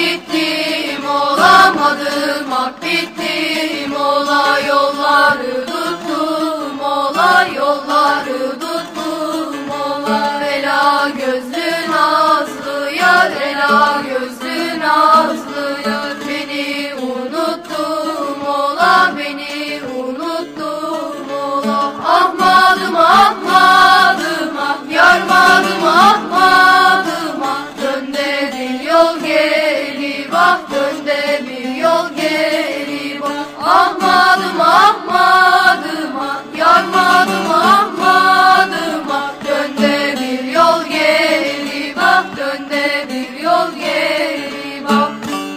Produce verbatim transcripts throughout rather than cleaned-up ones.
bittim, olamadım ah bittim. Ola yolları tuttum, ola yolları tuttum. Ola ela gözlü nazlı yar, ela gözlü nazlı yar. Beni unuttum, ola beni unuttum, ola. Ahmadım ahmadım ah, yarmadım ahmadım ah. Dön de bir yol geri bak, dön de bir yol geri bak. Ahmadım ahmadım ah, yarmadım ahmadım ah. Dön de bir yol geri bak, dön de bir yol geri bak.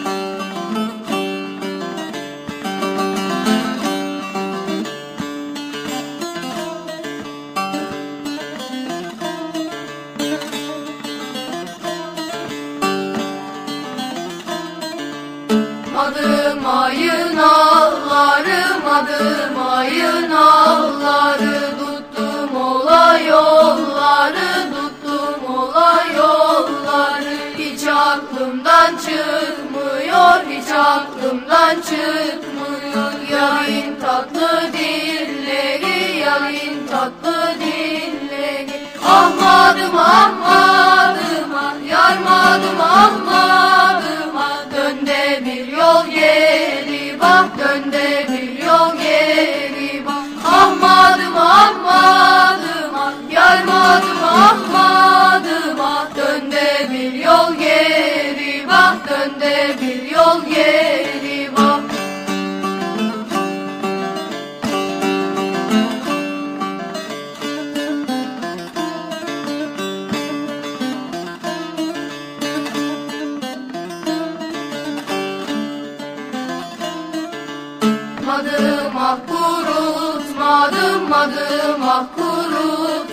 Adım ayın ağlarım, adım ayın ağları. Tuttum ola yolları, tuttum ola yolları. Hiç aklımdan çıkmıyor, hiç aklımdan çıkmıyor. Yalın tatlı dilleri, yalın tatlı dilleri. Ahmadım ahmadım ah, yarmadım ahmadım ah. Dön de bir yol geri bak, dön de bir yol geri bak. Ahmadım ahmadım ah, yarmadım ahmadım ah. Dön de bir yol geri bak, dön de bir yol geri bak. Madım ah kurutmadım, madım ah kurutmadım.